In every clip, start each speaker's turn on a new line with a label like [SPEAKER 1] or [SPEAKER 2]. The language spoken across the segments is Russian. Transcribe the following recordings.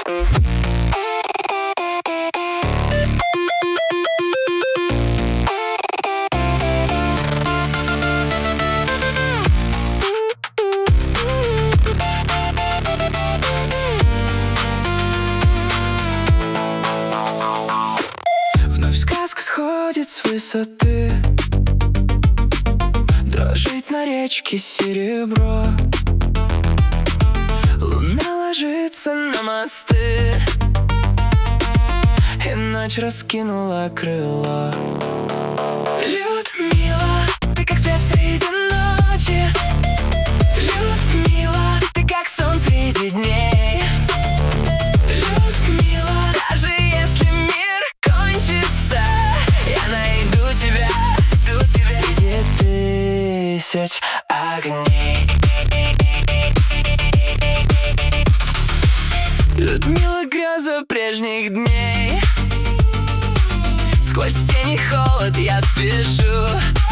[SPEAKER 1] Вновь сказка сходит с высоты, дрожит на речке серебро. Луна ложится на мосты, и ночь раскинула крыло. Людмила, ты как свет среди ночи. Людмила, ты как сон среди дней. Людмила, даже если мир кончится, я найду тебя среди тысяч огней. Людмила, греза прежних дней. Сквозь тени холод я спешу,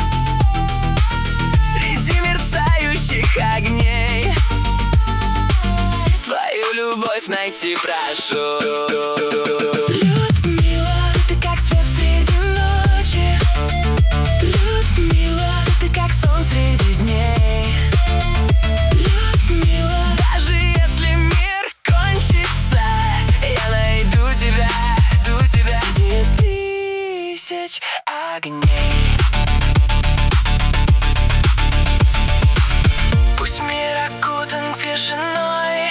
[SPEAKER 1] среди мерцающих огней. Твою любовь найти прошу. Людмила, ты как свет среди ночи. Людмила, ты как сон среди дней. Людмила, даже если мир кончится, я найду тебя среди тысяч огней. Пусть мир окутан тишиной,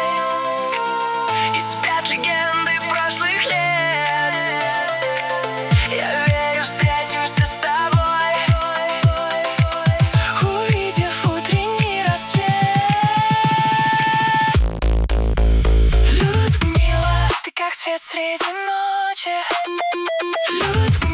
[SPEAKER 1] и спят легенды прошлых лет. Я верю, встретимся с тобой, увидев утренний рассвет. Людмила, ты как свет среди ночи. Людмила,